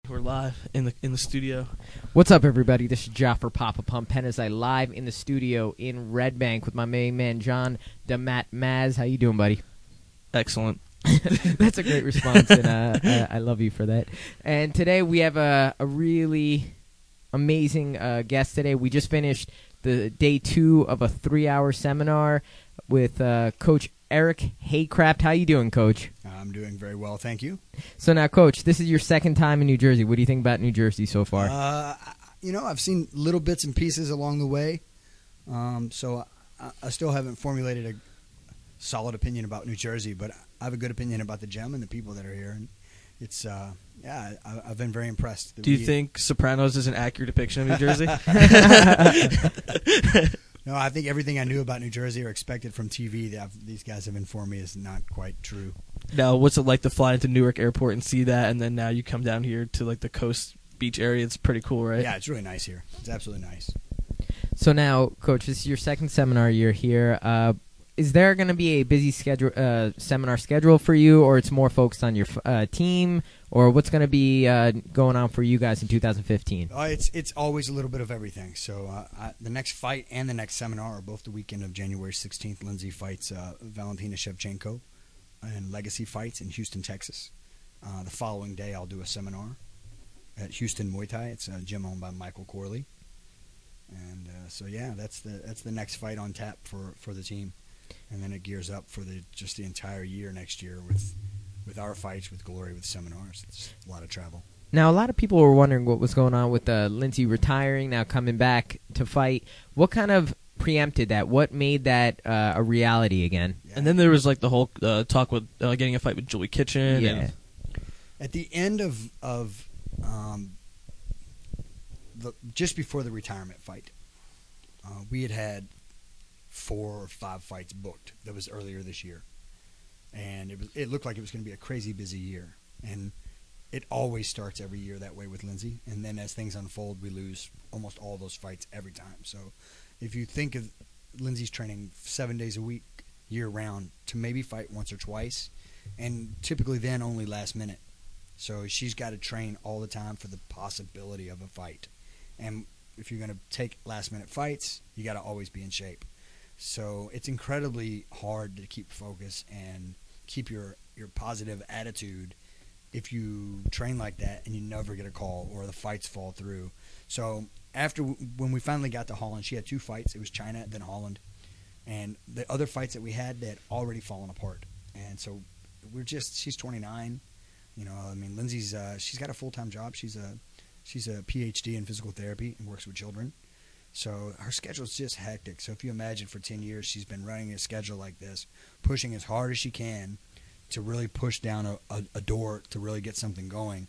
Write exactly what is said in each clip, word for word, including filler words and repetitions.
We're live in the in the studio. What's up, everybody? This is Jaffer Papa Pump Penazai live in the studio in Red Bank with my main man John DeMatt Maz. How you doing, buddy? Excellent. That's a great response, and uh, I, I love you for that. And today we have a, a really amazing uh, guest. Today we just finished the day two of a three-hour seminar with uh, Coach Eric Haycraft. How you doing, Coach? I'm doing very well, thank you. So now, Coach, this is your second time in New Jersey. What do you think about New Jersey so far? Uh, you know, I've seen little bits and pieces along the way, um, so I, I still haven't formulated a solid opinion about New Jersey, but I have a good opinion about the gym and the people that are here. And it's, uh, yeah, I, I've been very impressed. Do you we, think Sopranos is an accurate depiction of New Jersey? No, I think everything I knew about New Jersey or expected from T V that I've, these guys have informed me is not quite true. Now, what's it like to fly into Newark Airport and see that, and then now you come down here to like the coast beach area? It's pretty cool, right? Yeah, it's really nice here. It's absolutely nice. So now, Coach, this is your second seminar year here. Uh, is there going to be a busy schedule, uh, seminar schedule for you, or it's more focused on your uh, team, or what's going to be uh, going on for you guys in two thousand fifteen? Uh, it's it's always a little bit of everything. So uh, I, the next fight and the next seminar are both the weekend of January sixteenth. Lindsay fights uh, Valentina Shevchenko, and Legacy fights in Houston, Texas. Uh, the following day, I'll do a seminar at Houston Muay Thai. It's a gym owned by Michael Corley. And uh, so yeah, that's the that's the next fight on tap for, for the team. And then it gears up for the just the entire year next year with with our fights, with Glory, with seminars. It's a lot of travel. Now, a lot of people were wondering what was going on with uh, Lindsay retiring, now coming back to fight. What kind of preempted that? What made that uh, a reality again? Yeah. And then there was like the whole uh, talk with uh, getting a fight with Julie Kitchen. Yeah. And At the end of of um, the just before the retirement fight, uh, we had had four or five fights booked. That was earlier this year, and it was it looked like it was going to be a crazy busy year. And it always starts every year that way with Lindsay. And then as things unfold, we lose almost all those fights every time. So if you think of Lindsay's training seven days a week, year round, to maybe fight once or twice, and typically then only last minute. So she's got to train all the time for the possibility of a fight. And if you're going to take last minute fights, you got to always be in shape. So it's incredibly hard to keep focus and keep your, your positive attitude if you train like that and you never get a call or the fights fall through. So after when we finally got to Holland, she had two fights. It was China, then Holland. And the other fights that we had, they had already fallen apart. And so we're just, she's twenty-nine. You know, I mean, Lindsay's, uh, she's got a full-time job. She's a, she's a P H D in physical therapy and works with children. So her schedule's just hectic. So if you imagine for ten years she's been running a schedule like this, pushing as hard as she can to really push down a, a, a door to really get something going.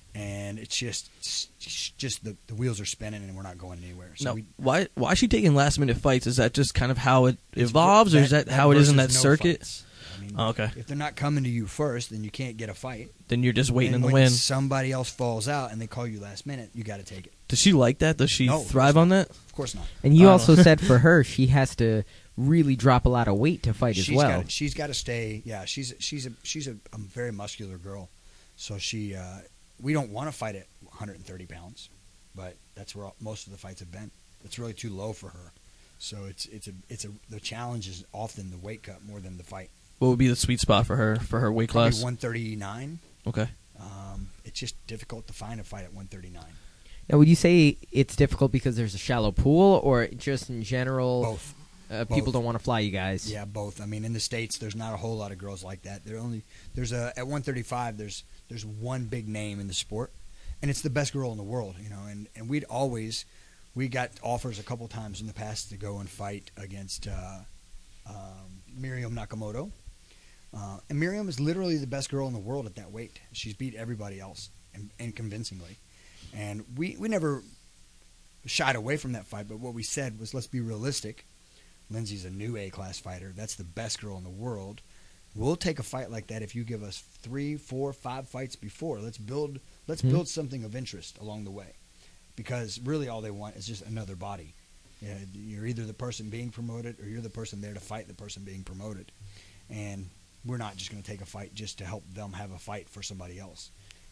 And it's just it's just the, the wheels are spinning and we're not going anywhere. So now, we, why why is she taking last minute fights? Is that just kind of how it evolves, that, or is that, that how it is in that no circuit? Fights. I mean, oh, okay. If they're not coming to you first, then you can't get a fight. Then you're just waiting and in the when wind. Somebody else falls out and they call you last minute, you got to take it. Does she like that? Does she No, thrive on that? Of course not. And you Oh. also said for her, she has to really drop a lot of weight to fight as She's well. Gotta, she's got to stay. Yeah, she's she's a she's a, a very muscular girl, so she uh, we don't want to fight at one hundred thirty pounds, but that's where all, most of the fights have been. It's really too low for her, so it's it's a it's a the challenge is often the weight cut more than the fight. What would be the sweet spot for her for her weight Probably class? one thirty-nine. Okay. Um, it's just difficult to find a fight at one thirty-nine. Now, would you say it's difficult because there's a shallow pool, or just in general, Both. Uh, people Both. don't want to fly you guys? Yeah, both. I mean, in the States, there's not a whole lot of girls like that. There only there's a at one thirty-five. There's there's one big name in the sport, and it's the best girl in the world. You know, and, and we'd always we got offers a couple times in the past to go and fight against uh, um, Miriam Nakamoto, uh, and Miriam is literally the best girl in the world at that weight. She's beat everybody else, and, and convincingly. And we we never shied away from that fight. But what we said was, let's be realistic. Lindsay's a new A-class fighter. That's the best girl in the world. We'll take a fight like that if you give us three, four, five fights before. Let's build let's Mm-hmm. build something of interest along the way. Because really all they want is just another body. You know, you're either the person being promoted or you're the person there to fight the person being promoted. And we're not just going to take a fight just to help them have a fight for somebody else.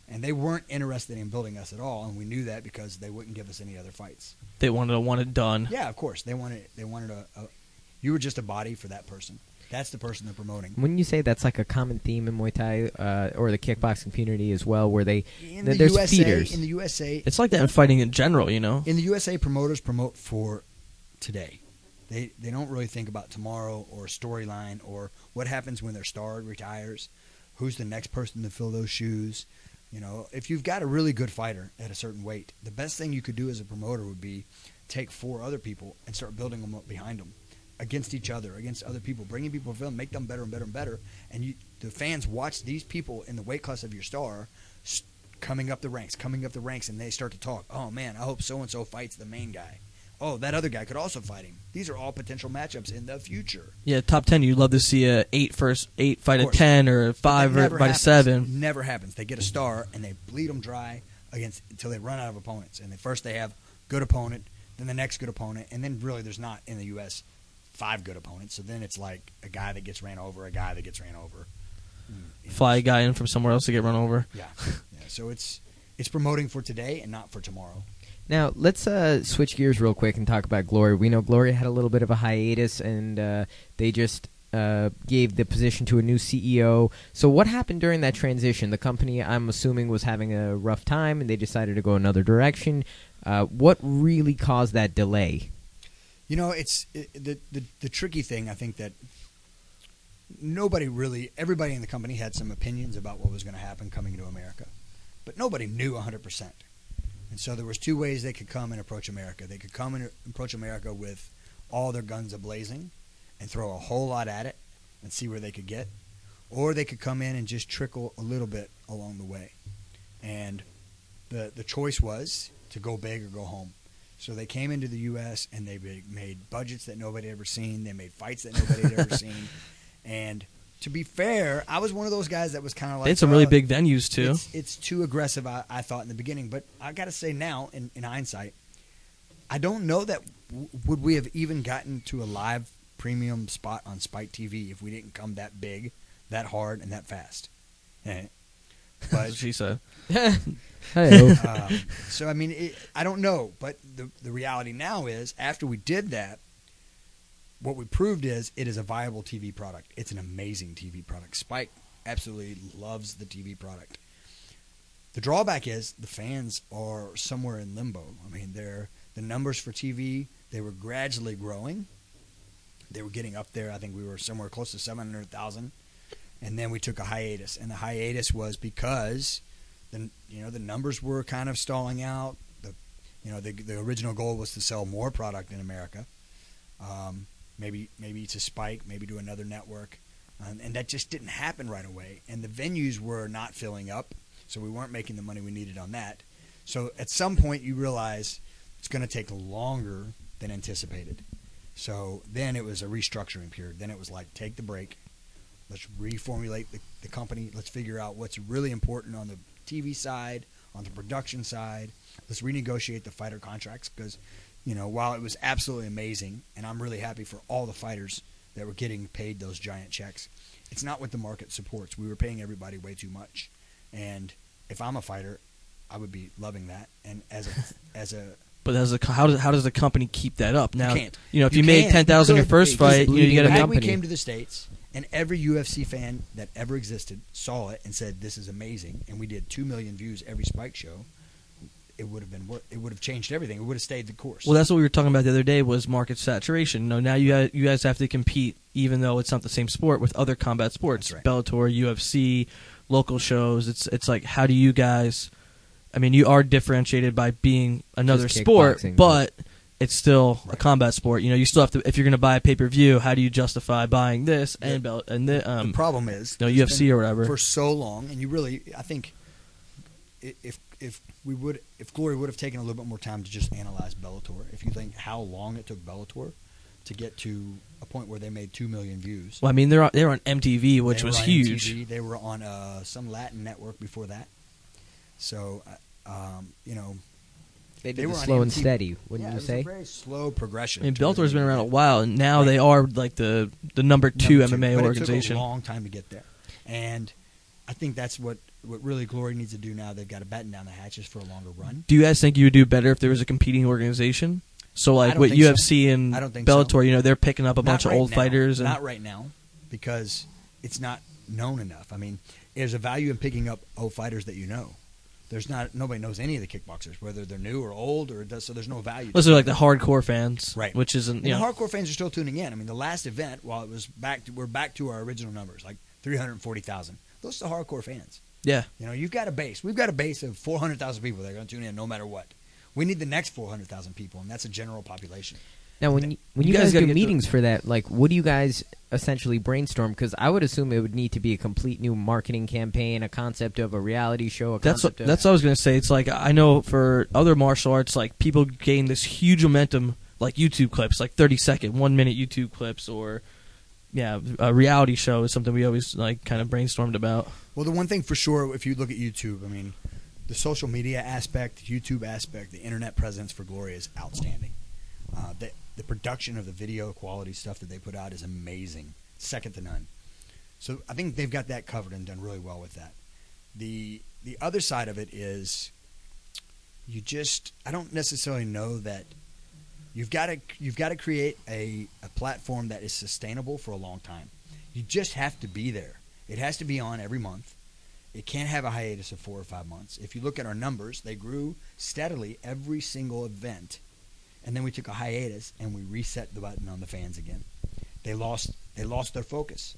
And they weren't interested in building us at all, and we knew that because they wouldn't give us any other fights. They wanted to want it done. Yeah, of course. They wanted they wanted a, a you were just a body for that person. That's the person they're promoting. Wouldn't you say that's like a common theme in Muay Thai uh, or the kickboxing community as well, where they In th- the there's U S A, feeders. in the U S A, It's like that in fighting in general, you know? in the U S A, promoters promote for today. They they don't really think about tomorrow or storyline or what happens when their star retires, who's the next person to fill those shoes. You know, if you've got a really good fighter at a certain weight, the best thing you could do as a promoter would be take four other people and start building them up behind them, against each other, against other people, bringing people to film, make them better and better and better. And you, the fans watch these people in the weight class of your star st- coming up the ranks, coming up the ranks, and they start to talk. Oh, man, I hope so-and-so fights the main guy. Oh, that other guy could also fight him. These are all potential matchups in the future. Yeah, top ten, you'd love to see a eight first, eight fight Of a course. ten or a five That or never fight a happens. seven. Never happens. They get a star and they bleed them dry against until they run out of opponents. And they, first they have good opponent, then the next good opponent, and then really there's not in the U S five good opponents. So then it's like a guy that gets ran over, a guy that gets ran over. Mm, you know. Fly a guy in from somewhere else to get run over. Yeah. yeah. So it's it's promoting for today and not for tomorrow. Now, let's uh, switch gears real quick and talk about Glory. We know Glory had a little bit of a hiatus, and uh, they just uh, gave the position to a new C E O. So what happened during that transition? The company, I'm assuming, was having a rough time, and they decided to go another direction. Uh, what really caused that delay? You know, it's it, the, the the tricky thing. I think that nobody really, everybody in the company had some opinions about what was going to happen coming to America, but nobody knew one hundred percent. And so there was two ways they could come and approach America. They could come and approach America with all their guns a-blazing and throw a whole lot at it and see where they could get, or they could come in and just trickle a little bit along the way. And the the choice was to go big or go home. So they came into the U S and they made budgets that nobody had ever seen. They made fights that nobody had ever seen. And to be fair, I was one of those guys that was kind of like, They had some really uh, big venues, too. It's, it's too aggressive, I, I thought in the beginning. But I got to say now, in, in hindsight, I don't know that w- would we have even gotten to a live premium spot on Spike T V if we didn't come that big, that hard, and that fast. Eh. But she said. Hey-o. um, so I mean, it, I don't know, but the the reality now is, after we did that, what we proved is it is a viable T V product. It's an amazing T V product. Spike absolutely loves the T V product. The drawback is the fans are somewhere in limbo. I mean, they're the numbers for T V, they were gradually growing. They were getting up there. I think we were somewhere close to seven hundred thousand, and then we took a hiatus. And the hiatus was because the you know the numbers were kind of stalling out. The you know the the original goal was to sell more product in America, um, maybe maybe to Spike, maybe to another network, um, and that just didn't happen right away. And the venues were not filling up, so we weren't making the money we needed on that. So at some point you realize it's going to take longer than anticipated. So then it was a restructuring period. Then it was like, take the break. Let's reformulate the, the company. Let's figure out what's really important on the T V side, on the production side. Let's renegotiate the fighter contracts because, you know, while it was absolutely amazing, and I'm really happy for all the fighters that were getting paid those giant checks, it's not what the market supports. We were paying everybody way too much. And if I'm a fighter, I would be loving that. And as a, as a But as a, how does how does the company keep that up? Now, You can't. you know, if You you, made can't. ten thousand You your first could. fight, you, know, you got to Back make. we company. came to the States, and every U F C fan that ever existed saw it and said, "This is amazing." And we did two million views every Spike show. It would have been. wor- It would have changed everything. It would have stayed the course. Well, that's what we were talking about the other day was market saturation. You know, now you guys, you guys have to compete, even though it's not the same sport, with other combat sports, That's right. Bellator, U F C, local shows. It's it's like, how do you guys? I mean, you are differentiated by being another Just sport, kickboxing, but it's still a Right. combat sport. You know, you still have to. If you're going to buy a pay per view, how do you justify buying this and Yeah. bell and the, um, the problem is, no it's U F C been or whatever? for so long, and you really, I think, i- if if we would, if Glory would have taken a little bit more time to just analyze Bellator, if you think how long it took Bellator to get to a point where they made two million views. Well, I mean, they're on, they're on M T V, which They was were on huge. M T V. They were on uh, some Latin network before that. So, uh, um, you know, They They did were the on slow and M T V. steady, wouldn't yeah, you it was say? a very slow progression. I mean, to where Bellator's they been around a get while, and now they are like the the number two number M M A but organization. It took a long time to get there, and I think that's what, what really Glory needs to do now. They've got to batten down the hatches for a longer run. Do you guys think you would do better if there was a competing organization? So I like don't what think U so. F C and I don't think Bellator, so. you know, they're picking up a Not bunch right of old now. fighters. And Not right now, because it's not known enough. I mean, there's a value in picking up old fighters that you know. There's not nobody knows any of the kickboxers, whether they're new or old, or it does, so there's no value. those are like the hardcore fans, Right. Which isn't, And you the know, hardcore fans are still tuning in. I mean, the last event, while it was back, to, we're back to our original numbers, like three hundred forty thousand. Those are the hardcore fans. yeah. You know, you've got a base. We've got a base of four hundred thousand people that are going to tune in no matter what. We need the next four hundred thousand people, and that's a general population. Now, when you, when You you, guys guys, gotta do get to- meetings for that, like, what do you guys essentially brainstorm? Because I would assume it would need to be a complete new marketing campaign, a concept of a reality show. A That's what, concept of, that's what I was gonna say. It's like I know for other martial arts, like people gain this huge momentum, like YouTube clips, like thirty second, one minute YouTube clips, or yeah, a reality show is something we always like kind of brainstormed about. Well, the one thing for sure, if you look at YouTube, I mean, the social media aspect, YouTube aspect, the internet presence for Glory is outstanding. Uh, the, the production of the video quality stuff that they put out is amazing, second to none. So I think they've got that covered and done really well with that. The the other side of it is you just I don't necessarily know that you've got to you've got to create a, a platform that is sustainable for a long time. You just have to be there. It has to be on every month. It can't have a hiatus of four or five months. If you look at our numbers, they grew steadily every single event. And then we took a hiatus and we reset the button on the fans again. They lost they lost their focus.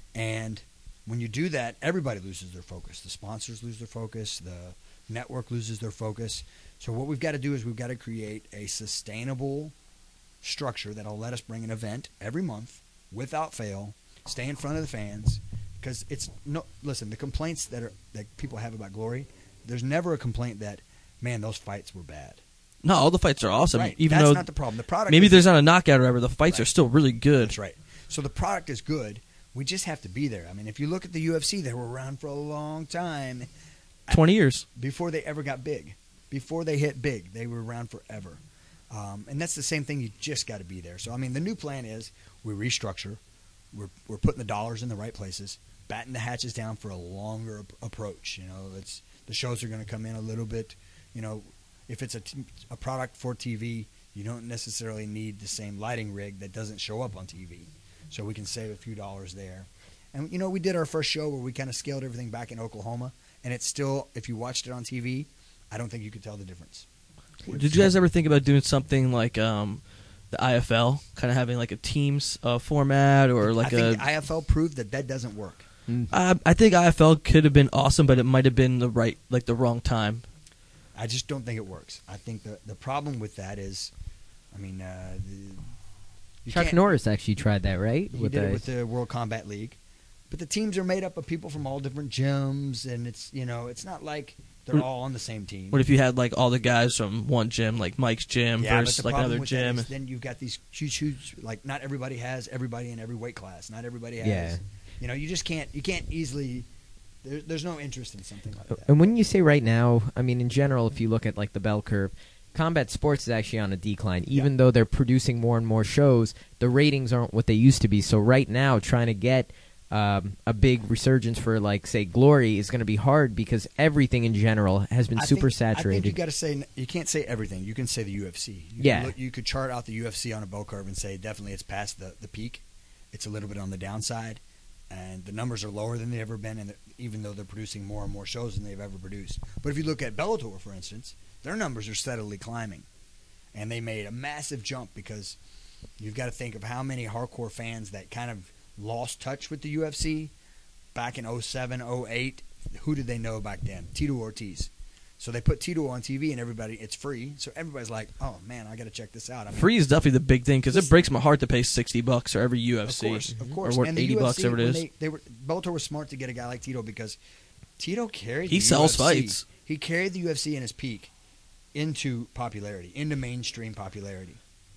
And when you do that, everybody loses their focus. The sponsors lose their focus, the network loses their focus. So what we've got to do is we've got to create a sustainable structure that'll let us bring an event every month without fail, stay in front of the fans, because it's no listen, the complaints that are that people have about Glory, there's never a complaint that, man, those fights were bad. No, all the fights are awesome. Right. Even That's though not the problem. The product maybe is, there's not a knockout or whatever, the fights Right. are still really good. That's right. So the product is good. We just have to be there. I mean, if you look at the U F C, they were around for a long time Twenty years. before they ever got big. Before they hit big, they were around forever. Um, and that's the same thing. You just got to be there. So I mean, the new plan is we restructure. We're we're putting the dollars in the right places, batten the hatches down for a longer ap- approach. You know, it's the shows are going to come in a little bit. You know, if it's a, t- a product for T V, you don't necessarily need the same lighting rig that doesn't show up on T V. So we can save a few dollars there. And, you know, we did our first show where we kind of scaled everything back in Oklahoma. And it's still, if you watched it on T V, I don't think you could tell the difference. Did you guys ever think about doing something like um, the I F L, kind of having like a teams uh, format or like I think a? the I F L proved that that doesn't work. I, I think I F L could have been awesome, but it might have been the right, like the wrong time. I just don't think it works. I think the the problem with that is, I mean, uh, the, you Chuck can't- Norris actually tried that, right? He With did the- it with the World Combat League, but the teams are made up of people from all different gyms, and it's you know it's not like they're What- all on the same team. What if you had like all the guys from one gym, like Mike's gym, yeah, but versus the like problem another with that gym? is then you've got these huge, huge like not everybody has everybody in every weight class. Not everybody has. Yeah. You know, you just can't you can't easily. There, there's no interest in something like that. And when you say right now, I mean in general, if you look at like the bell curve, combat sports is actually on a decline. Even Yeah. though they're producing more and more shows, the ratings aren't what they used to be. So right now, trying to get um, a big resurgence for like say Glory is going to be hard because everything in general has been I super think, I think saturated. you got to say you can't say everything. You can say the U F C. You Yeah. Can look, you could chart out the U F C on a bell curve and say definitely it's past the, the peak. It's a little bit on the downside, and the numbers are lower than they've ever been. And even though they're producing more and more shows than they've ever produced, but if you look at Bellator, for instance, their numbers are steadily climbing, and they made a massive jump because you've got to think of how many hardcore fans that kind of lost touch with the U F C back in oh seven, oh eight. Who did they know back then? Tito Ortiz. So they put Tito on T V, and everybody, it's free. So everybody's like, "Oh man, I got to check this out." I mean, Free is definitely the big thing because it Listen. breaks my heart to pay sixty bucks for every U F C, Of course, of course. or what, and the eighty U F C, bucks, whatever it when is. They, they were Bellator was smart to get a guy like Tito because Tito carried. He the sells U F C. fights. He carried the U F C in his peak into popularity, into mainstream popularity.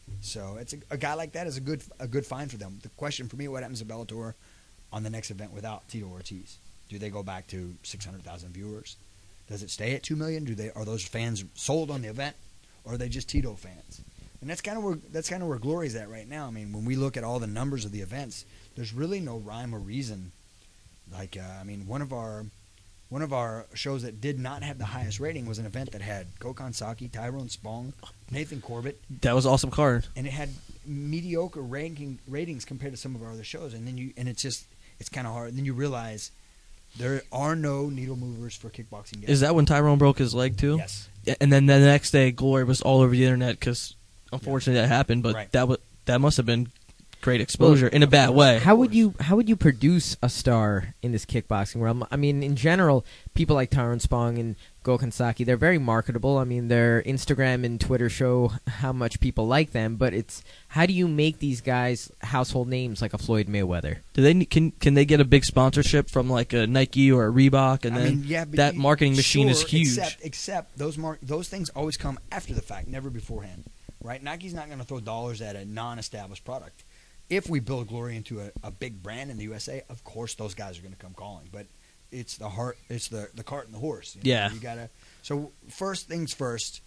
So it's a, a guy like that is a good a good find for them. The question for me, what happens to Bellator on the next event without Tito Ortiz? Do they go back to six hundred thousand viewers? Does it stay at two million? Do they are those fans sold on the event, or are they just Tito fans? And that's kind of where that's kind of where Glory's at right now. I mean, when we look at all the numbers of the events, there's really no rhyme or reason Like, uh, I mean, one of our one of our shows that did not have the highest rating was an event that had Gokhan Saki, Tyrone Spong, Nathan Corbett, That was an awesome card. and it had mediocre ranking ratings compared to some of our other shows. And then you and it's just it's kind of hard. And then you realize there are no needle movers for kickboxing yet. Is that when Tyrone broke his leg too? Yes. Yeah, and then the next day, Glory was all over the internet because, unfortunately, that happened. But Right. that was that must have been great exposure in a bad way. How would you how would you produce a star in this kickboxing realm? I mean, in general, people like Tyrone Spong and Gokhan Saki, they're very marketable. I mean, their Instagram and Twitter show how much people like them. But it's how do you make these guys household names like a Floyd Mayweather? Do they can can they get a big sponsorship from like a Nike or a Reebok, and I then mean, yeah, but that you- marketing machine is sure, huge? Except, except those mar- those things always come after the fact, never beforehand, right? Nike's not going to throw dollars at a non-established product. If we build Glory into a, a big brand in the U S A, of course those guys are going to come calling. But it's the heart, it's the the cart and the horse. You know? Yeah. you gotta. So first things first.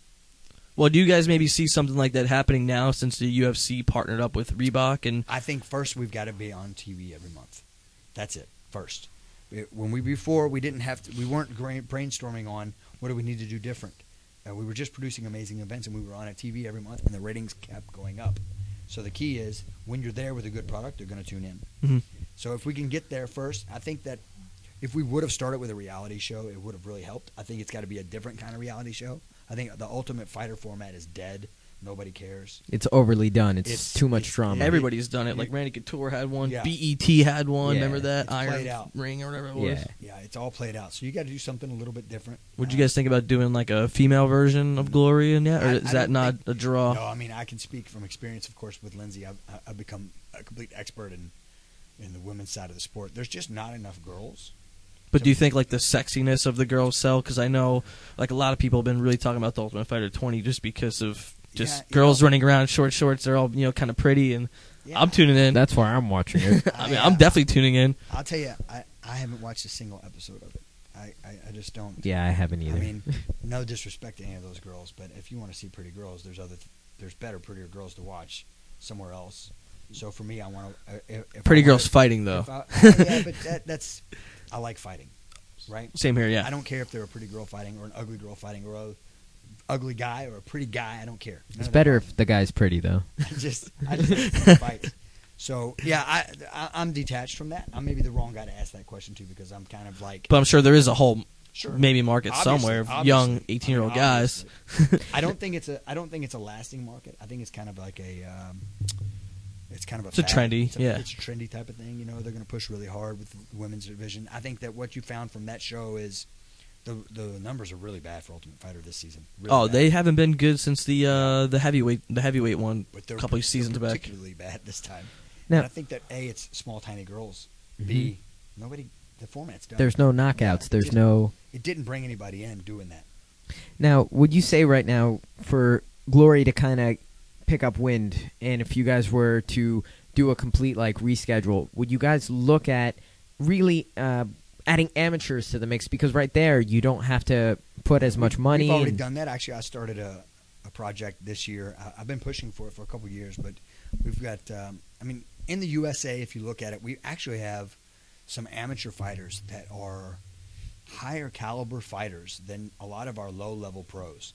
Well, do you guys maybe see something like that happening now since the U F C partnered up with Reebok? And I think first we've got to be on T V every month. That's it. First, It- when we before we didn't have to, we weren't gra- brainstorming on what do we need to do different. Uh, we were just producing amazing events, and we were on a T V every month, and the ratings kept going up. So the key is when you're there with a good product, they're going to tune in. Mhm. So if we can get there first, I think that if we would have started with a reality show, it would have really helped. I think it's got to be a different kind of reality show. I think the Ultimate Fighter format is dead. Nobody cares. It's overly done. It's, It's- too much it's- drama. Yeah. everybody's done it. You- Like Randy Couture had one, Yeah. B E T had one. Yeah. Remember that It's Iron played out. Ring or whatever it Yeah. was? Yeah, it's all played out. So you got to do something a little bit different. Would you Uh, guys think about doing like a female version of Glory in that, or I- is I that don't not think- a draw? No, I mean I can speak from experience, of course, with Lindsay. I've, I've become a complete expert in in the women's side of the sport. There's just not enough girls. But do you think like the sexiness of the girls sell? Because I know like a lot of people have been really talking about the Ultimate Fighter twenty just because of just Yeah, you girls know- running around in short shorts. They're all you know kind of pretty, and Yeah. I'm tuning in. That's why I'm watching it. I mean, I, I'm uh, definitely tuning in. I'll tell you, I, I haven't watched a single episode of it. I, I, I just don't. Yeah, I haven't either. I mean, no disrespect to any of those girls, but if you want to see pretty girls, there's other, there's better, prettier girls to watch somewhere else. So for me, I want to. Uh, if, if Pretty I girls wanna- fighting though. if I- uh, yeah, but that, that's. I like fighting, right? Same here, yeah. I don't care if they're a pretty girl fighting or an ugly girl fighting or a ugly guy or a pretty guy. I don't care. None It's of that better bothers if the guy's pretty, though. me. I just I just like to see fights. So yeah, I, I I'm detached from that. I'm maybe the wrong guy to ask that question to because I'm kind of like But I'm sure there is a whole sure maybe market Obviously, somewhere of obviously. young eighteen year old I mean, guys. obviously. I don't think it's a I don't think it's a lasting market. I think it's kind of like a um, it's kind of a It's a fad. trendy, it's a, yeah. it's a trendy type of thing. You know, they're going to push really hard with the women's division. I think that what you found from that show is the the numbers are really bad for Ultimate Fighter this season. Really Oh, bad. they haven't been good since the uh, the heavyweight the heavyweight one But a they're, couple of they're seasons back. particularly bad this time. Now- and I think that A, it's small, tiny girls. B, nobody, the format's done. There's no knockouts. Yeah, it There's didn't- no. It didn't bring anybody in doing that. Now, would you say right now for Glory to kind of pick up wind, and if you guys were to do a complete like reschedule, would you guys look at really uh, adding amateurs to the mix? Because right there, you don't have to put as much We've- money. We've already and- done that. Actually, I started a, a project this year. I, I've been pushing for it for a couple of years, but we've got. Um, I mean, in the U S A, if you look at it, we actually have some amateur fighters that are higher caliber fighters than a lot of our low level pros.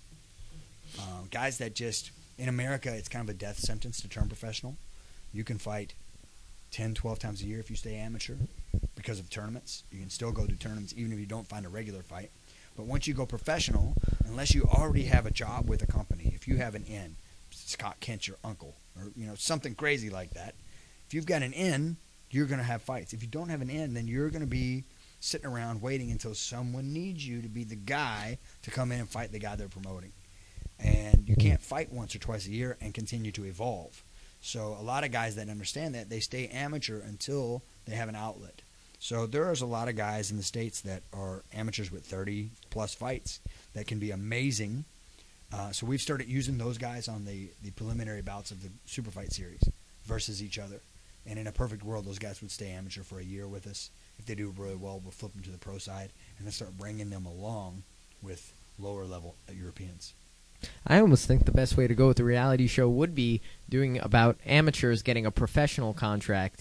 Um, guys that just in America, it's kind of a death sentence to turn professional. You can fight ten, twelve times a year if you stay amateur because of tournaments. You can still go to tournaments even if you don't find a regular fight. But once you go professional, unless you already have a job with a company, if you have an in, Scott Kent's your uncle, or you know something crazy like that. If you've got an in, you're going to have fights. If you don't have an in, then you're going to be sitting around waiting until someone needs you to be the guy to come in and fight the guy they're promoting. And you can't fight once or twice a year and continue to evolve. So a lot of guys that understand that, they stay amateur until they have an outlet. So there's a lot of guys in the States that are amateurs with thirty plus fights that can be amazing. Uh, so we've started using those guys on the, the preliminary bouts of the Super Fight Series versus each other. And in a perfect world, those guys would stay amateur for a year with us. If they do really well, we'll flip them to the pro side and then start bringing them along with lower level Europeans. I almost think the best way to go with the reality show would be doing about amateurs getting a professional contract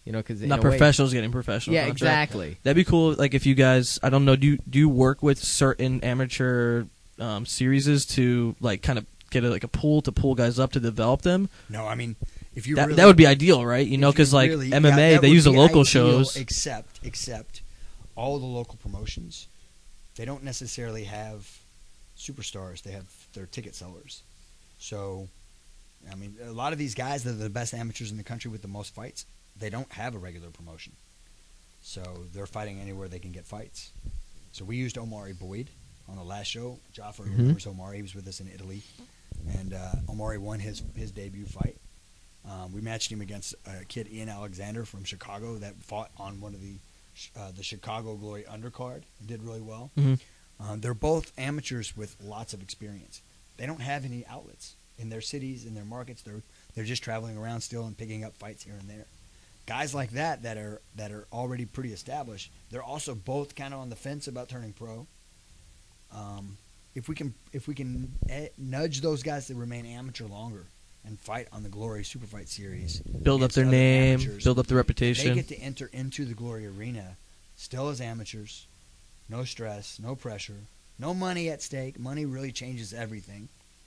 You know, because Not professionals getting professional. Yeah, contract. exactly. That'd be cool. Like if you guys, I don't know, do you, do you work with certain amateur um, series to like kind of get a, like a pool to pull guys up to develop them? No, I mean, if you That, really, that would be ideal, right? You if know, because like really- M M A, yeah, that they would use the be local ideal, shows. Except, except all the local promotions, they don't necessarily have superstars. They have their ticket sellers. So, I mean, a lot of these guys that are the best amateurs in the country with the most fights, they don't have a regular promotion. So they're fighting anywhere they can get fights. So we used Omari Boyd on the last show. Jaffa Mhm. remembers Omari. He was with us in Italy. And uh, Omari won his, his debut fight. Um, we matched him against a kid, Ian Alexander from Chicago, that fought on one of the uh, the Chicago Glory undercard and did really well. Mhm. Um, they're both amateurs with lots of experience. They don't have any outlets in their cities, in their markets. They're they're just traveling around still and picking up fights here and there. Guys like that that are that are already pretty established. They're also both kind of on the fence about turning pro. Um, if we can if we can eh, nudge those guys to remain amateur longer and fight on the Glory Super Fight Series, Build up against their other name, amateurs, build up their they reputation. get to enter into the Glory arena still as amateurs. No stress, no pressure, no money at stake. Money really changes everything,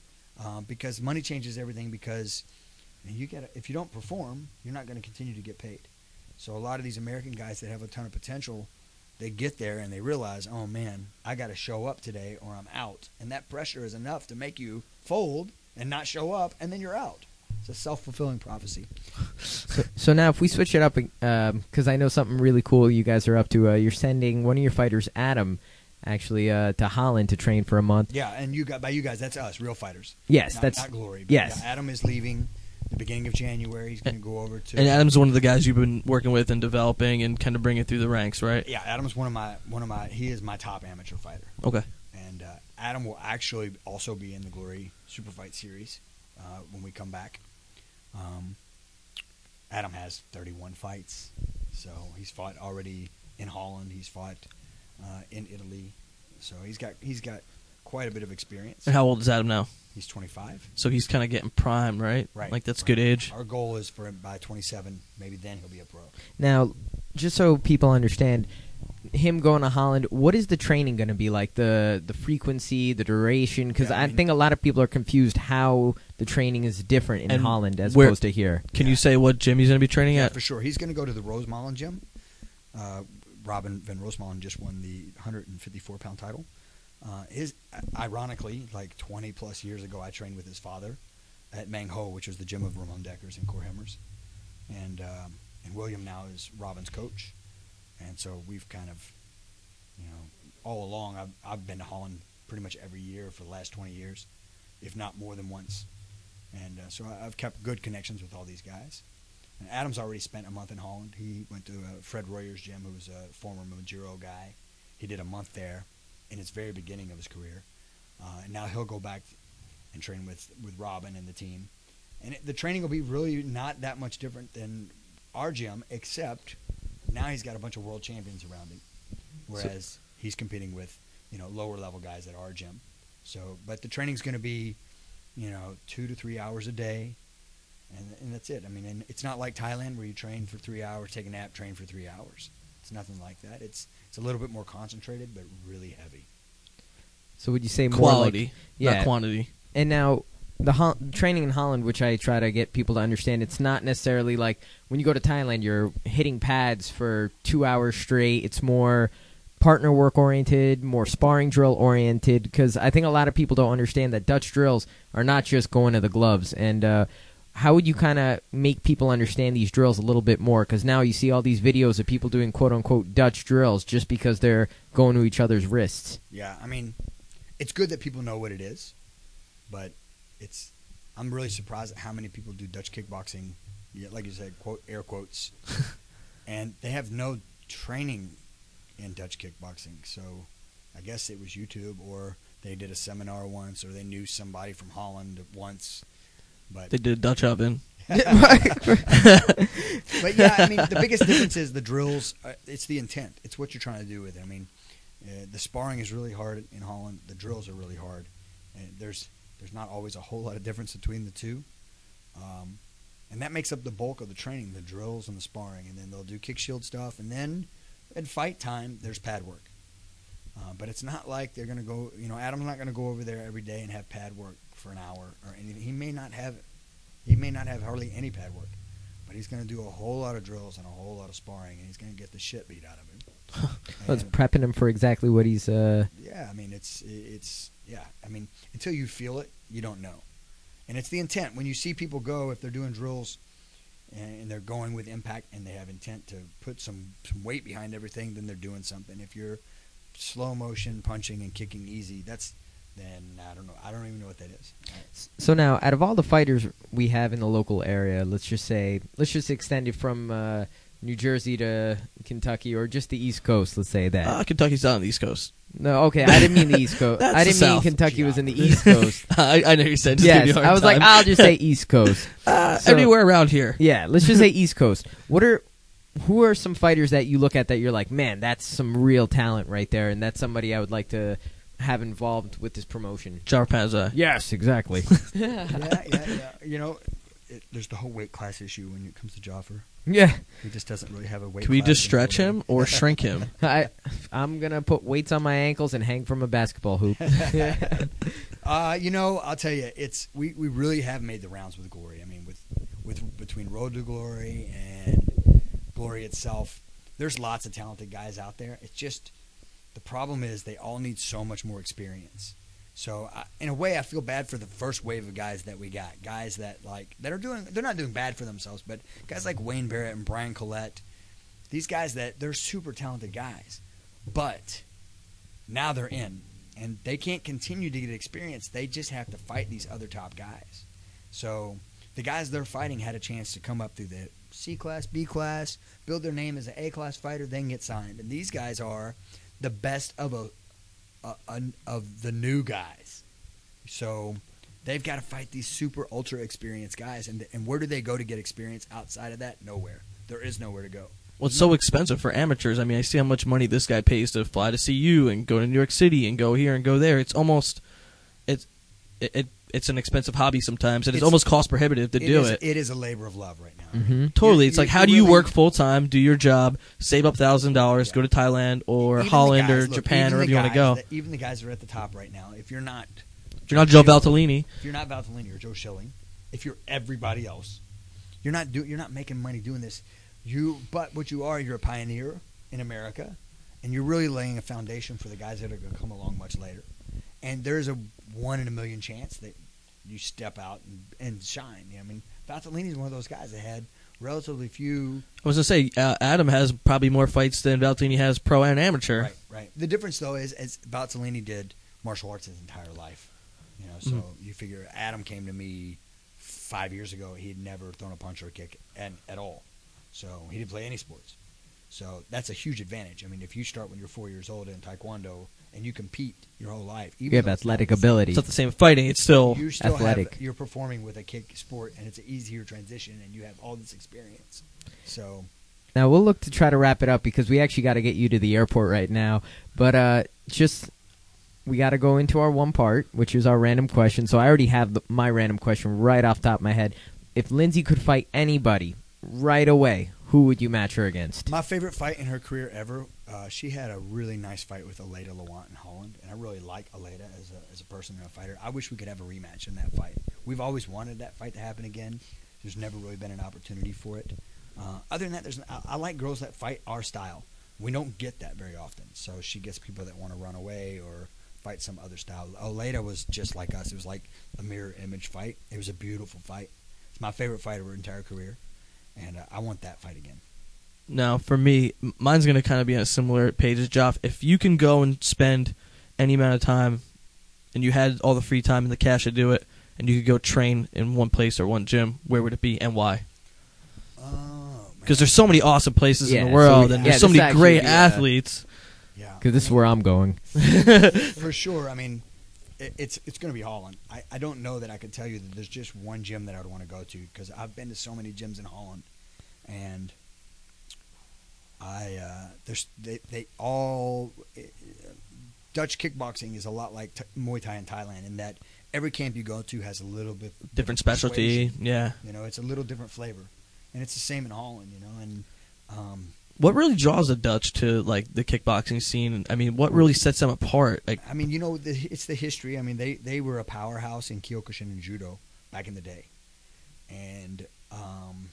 um, because money changes everything because you get if you don't perform, you're not going to continue to get paid. So a lot of these American guys that have a ton of potential, they get there and they realize, oh man, I got to show up today or I'm out, and that pressure is enough to make you fold and not show up, and then you're out. It's a self-fulfilling prophecy. So, so now, if we switch it up, because I know something really cool you guys are up to. Uh, you're sending one of your fighters, Adam, actually uh, to Holland to train for a month. Yeah, and you got by you guys, that's us, real fighters. Yes, not, that's not Glory. But yes. yeah, Adam is leaving the beginning of January. He's going to go over to. And Adam's one of the guys you've been working with and developing and kind of bringing through the ranks, right? Yeah, Adam's one of my one of my. He is my top amateur fighter. Okay. And uh, Adam will actually also be in the Glory Super Fight Series uh, when we come back. Um, Adam has thirty-one fights, so he's fought already in Holland. He's fought uh, in Italy, so he's got he's got quite a bit of experience. And how old is Adam now? He's twenty-five. So he's kind of getting prime, right? Right. Like that's right. good age. Our goal is for him by twenty-seven, maybe then he'll be a pro. Now, just so people understand, him going to Holland, what is the training going to be like? The the frequency, the duration? Because Yeah, I I, mean- think a lot of people are confused how the training is different in And Holland as where- opposed to here. Can Yeah. you say what gym he's going to be training Yeah, at? for sure. He's going to go to the Rosemalen gym. Uh, Robin Van Rosemalen just won the one fifty-four pound title. Uh, his, ironically, like twenty plus years ago, I trained with his father at Mang Ho, which was the gym of Ramon Deckers and Cor Hemmers. And, um, and William now is Robin's coach. And so we've kind of, you know, all along, I've, I've been to Holland pretty much every year for the last twenty years, if not more than once. And uh, so I- I've kept good connections with all these guys. And Adam's already spent a month in Holland. He went to uh, Fred Royer's gym, who was a former Majuro guy. He did a month there in his very beginning of his career. Uh, and now he'll go back and train with, with Robin and the team. And it, the training will be really not that much different than our gym, except now he's got a bunch of world champions around him, whereas he's competing with, you know, lower level guys at our gym. So, but the training's going to be, you know, two to three hours a day, and and that's it. I mean, and it's not like Thailand where you train for three hours, take a nap, train for three hours. It's nothing like that. It's it's a little bit more concentrated, but really heavy. So would you say more Quality, like, yeah, not quantity. And now the Hol- training in Holland, which I try to get people to understand, it's not necessarily like when you go to Thailand, you're hitting pads for two hours straight. It's more partner work oriented, more sparring drill oriented. Because I think a lot of people don't understand that Dutch drills are not just going to the gloves. And uh, how would you kind of make people understand these drills a little bit more? Because now you see all these videos of people doing quote unquote Dutch drills just because they're going to each other's wrists. Yeah, I mean, it's good that people know what it is, but it's I'm really surprised at how many people do Dutch kickboxing, yeah, like you said, quote air quotes, and they have no training in Dutch kickboxing. So I guess it was YouTube, or they did a seminar once, or they knew somebody from Holland once. But They did a Dutch oven. but yeah, I mean, the biggest difference is the drills. Uh, it's the intent. It's what you're trying to do with it. I mean, uh, the sparring is really hard in Holland. The drills are really hard. And there's there's not always a whole lot of difference between the two. Um, and that makes up the bulk of the training, the drills and the sparring, and then they'll do kick shield stuff, and then at fight time there's pad work. Uh, but it's not like they're going to go, you know, Adam's not going to go over there every day and have pad work for an hour or anything. He may not have, he may not have hardly any pad work, but he's going to do a whole lot of drills and a whole lot of sparring, and he's going to get the shit beat out of him. Well, it's prepping him for exactly what he's. Uh... Yeah, I mean, it's it's yeah. I mean, until you feel it, you don't know, and it's the intent. When you see people go, if they're doing drills, and they're going with impact, and they have intent to put some some weight behind everything, then they're doing something. If you're slow motion punching and kicking easy, that's then I don't know. I don't even know what that is. So now, out of all the fighters we have in the local area, let's just say, let's just extend it from uh, New Jersey to Kentucky, or just the East Coast. Let's say that. Uh, Kentucky's not on the East Coast. No, okay, I didn't mean the East Coast. That's I the didn't mean South. Kentucky was in the East Coast. I, I know you said. Just give Yes, you a hard I was time. like, I'll just say East Coast. uh, So- everywhere around here. Yeah, let's just say East Coast. What are who are some fighters that you look at that you're like, man, that's some real talent right there, and that's somebody I would like to have involved with this promotion? Jarpazai. Yes, exactly. yeah, yeah, yeah. You know, it, there's the whole weight class issue when it comes to Joffer. Yeah, He just doesn't really have a weight. Can we class just in stretch holding. him or shrink him? I I'm gonna put weights on my ankles and hang from a basketball hoop. Uh, you know, I'll tell you, it's we, we really have made the rounds with Glory. I mean, with with between Road to Glory and Glory itself, there's lots of talented guys out there. It's just the problem is they all need so much more experience. So I, in a way, I feel bad for the first wave of guys that we got. Guys that like that are doing, they're not doing bad for themselves, but guys like Wayne Barrett and Brian Collette, these guys that they're super talented guys, but now they're in. And they can't continue to get experience. They just have to fight these other top guys. So the guys they're fighting had a chance to come up through the C class, B class, build their name as an A class fighter, then get signed. And these guys are the best of a, a, a of the new guys. So they've got to fight these super ultra experienced guys. And and where do they go to get experience outside of that? Nowhere. There is nowhere to go. Well, it's so expensive for amateurs. I mean, I see how much money this guy pays to fly to see you and go to New York City and go here and go there. It's almost, it's, it, it it's an expensive hobby sometimes, and it's, It's- almost cost prohibitive to It do is, it. It is a labor of love right now. Mhm. Totally. You- It's like, you- how you do you really- work full time, do your job, save up thousand dollars, Yeah. go to Thailand or Even the Holland or guys- look, Japan even or wherever the you want to guys go? that- even the guys that are at the top right now, if you're not, If you're not Joe Valtellini, if you're not Valtellini or Joe Schilling, if you're everybody else, you're not do, you're not making money doing this. You, but what you are, you're a pioneer in America, and you're really laying a foundation for the guys that are going to come along much later. And there's a one in a million chance that you step out and, and shine. You know, I mean, Valtellini's one of those guys that had relatively few. I was going to say, uh, Adam has probably more fights than Valtellini has pro and amateur. Right, right. The difference though is, is Valtellini did martial arts his entire life. You know, so Mhm. you figure Adam came to me five years ago. He had never thrown a punch or a kick at, at all. So he didn't play any sports. So that's a huge advantage. I mean, if you start when you're four years old in Taekwondo and you compete your whole life, even You have though it's athletic not- ability. It's not the same fighting. It's still you still athletic. have, you're performing with a kick sport, and it's an easier transition, and you have all this experience. So Now we'll look to try to wrap it up because we actually got to get you to the airport right now. But uh, just we got to go into our one part, which is our random question. So I already have the, my random question right off the top of my head. If Lindsay could fight anybody right away, who would you match her against? my favorite fight in her career ever, uh, she had a really nice fight with Aleda Lawant in Holland, and I really like Aleda as a, as a person and a fighter. I wish we could have a rematch in that fight. We've always wanted that fight to happen again. There's never really been an opportunity for it. Uh, other than that, there's I, I like girls that fight our style. We don't get that very often, so she gets people that want to run away or fight some other style. Aleda was just like us. It was like a mirror image fight. It was a beautiful fight. It's my favorite fight of her entire career, and uh, I want that fight again. Now, for me, m- mine's going to kind of be on a similar page as Joff. If you can go and spend any amount of time and you had all the free time and the cash to do it, and you could go train in one place or one gym, where would it be and why? Oh, Because there's so many awesome places Yeah, in the so world, we- and yeah, there's so this many actually great be, uh, athletes. yeah. Because this is where I'm going. For sure. I mean, it, it's it's going to be Holland. I, I don't know that I could tell you that there's just one gym that I would want to go to because I've been to so many gyms in Holland, and I uh, there's they they all uh, Dutch kickboxing is a lot like t- Muay Thai in Thailand in that every camp you go to has a little bit Different specialty. persuasion. Yeah. You know, it's a little different flavor, and it's the same in Holland. You know, and um, What really draws the Dutch to like the kickboxing scene? I mean, what really sets them apart? Like, I mean, you know, the, it's the history. I mean, they, they were a powerhouse in Kyokushin and Judo back in the day, and um,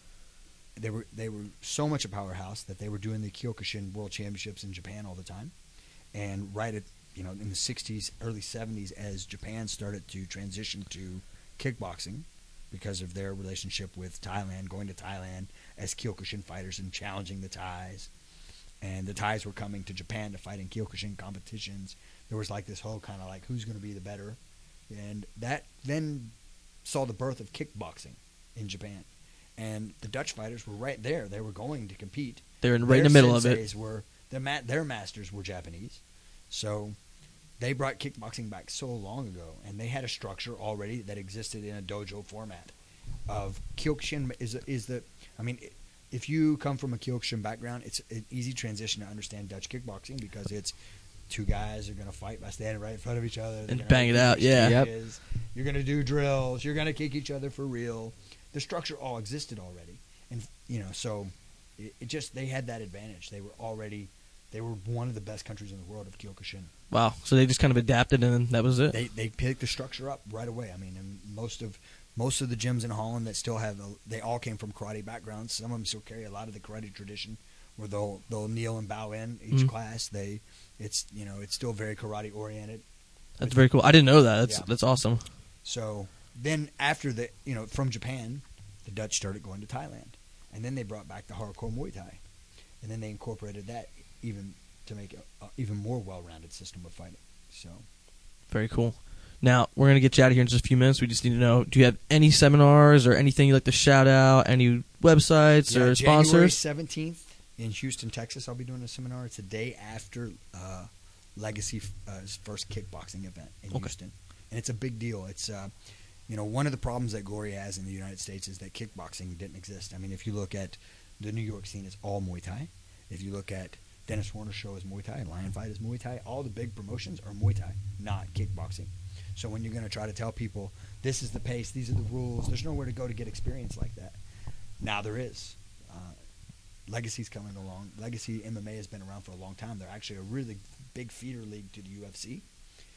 they were they were so much a powerhouse that they were doing the Kyokushin World Championships in Japan all the time. And right at you know in the sixties, early seventies, as Japan started to transition to kickboxing because of their relationship with Thailand, going to Thailand as Kyokushin fighters and challenging the Thais. And the Thais were coming to Japan to fight in Kyokushin competitions. There was like this whole kind of like, who's going to be the better? And that then saw the birth of kickboxing in Japan. And the Dutch fighters were right there. They were going to compete. they're in right in the middle of it. Senseis Were, their, ma- their masters were Japanese. So they brought kickboxing back so long ago. And they had a structure already that existed in a dojo format. Of Kyokushin is, is the, I mean, it, if you come from a Kyokushin background, it's an easy transition to understand Dutch kickboxing because it's two guys are going to fight by standing right in front of each other. They're And gonna bang it kick out, yeah. Yep. exchanges. You're going to do drills. You're going to kick each other for real. The structure all existed already. And, you know, so it, it just, they had that advantage. They were already, they were one of the best countries in the world of Kyokushin. Wow. So they just kind of adapted, and that was it. They they picked the structure up right away. I mean, and most of most of the gyms in Holland that still have, a, they all came from karate backgrounds. Some of them still carry a lot of the karate tradition, where they'll they'll kneel and bow in each Mhm. class. They, it's you know, it's still very karate oriented. That's very cool. I didn't know that. That's Yeah. that's awesome. So then after the you know from Japan, the Dutch started going to Thailand, and then they brought back the hardcore Muay Thai, and then they incorporated that even to make a, a even more well-rounded system of fighting. So. Very cool. Now, we're going to get you out of here in just a few minutes. We just need to know, do you have any seminars or anything you'd like to shout out, any websites Yeah, or January sponsors? seventeenth in Houston, Texas, I'll be doing a seminar. It's a day after uh, Legacy's uh, first kickboxing event in Okay. Houston. And it's a big deal. It's, uh, you know, one of the problems that Glory has in the United States is that kickboxing didn't exist. I mean, if you look at the New York scene, it's all Muay Thai. If you look at Dennis Warner's show is Muay Thai, Lion Fight is Muay Thai, all the big promotions are Muay Thai, not kickboxing. So when you're going to try to tell people, this is the pace, these are the rules, there's nowhere to go to get experience like that. Now there is. Uh, Legacy's coming along. Legacy M M A has been around for a long time. They're actually a really big feeder league to the U F C.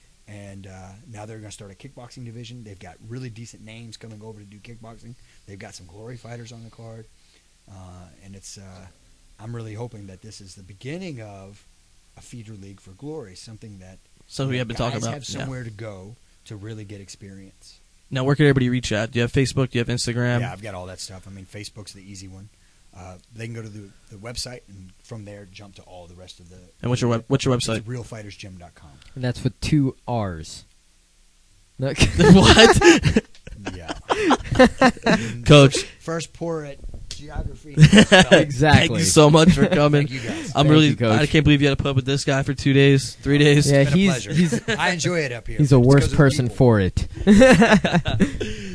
And uh, now they're going to start a kickboxing division. They've got really decent names coming over to do kickboxing. They've got some Glory fighters on the card. Uh, and it's, uh, I'm really hoping that this is the beginning of a feeder league for Glory, something that Something we have been guys talking about. have Yeah. somewhere to go to really get experience. Now, where can everybody reach out? Do you have Facebook? Do you have Instagram? Yeah, I've got all that stuff. I mean, Facebook's the easy one. Uh, they can go to the, the website and from there jump to all the rest of the. And what's your web, what's your It's website? real fighters gym dot com. And that's with two R's. No- What? Yeah. Coach, First pour at geography. Exactly. thank you so much for coming. Thank you guys. I'm Thank really, you, Coach. I can't believe you had to put up with this guy for two days, three days. Yeah, It's been a he's pleasure. he's I enjoy it up here. he's a It's 'cause worse of the person people. for it.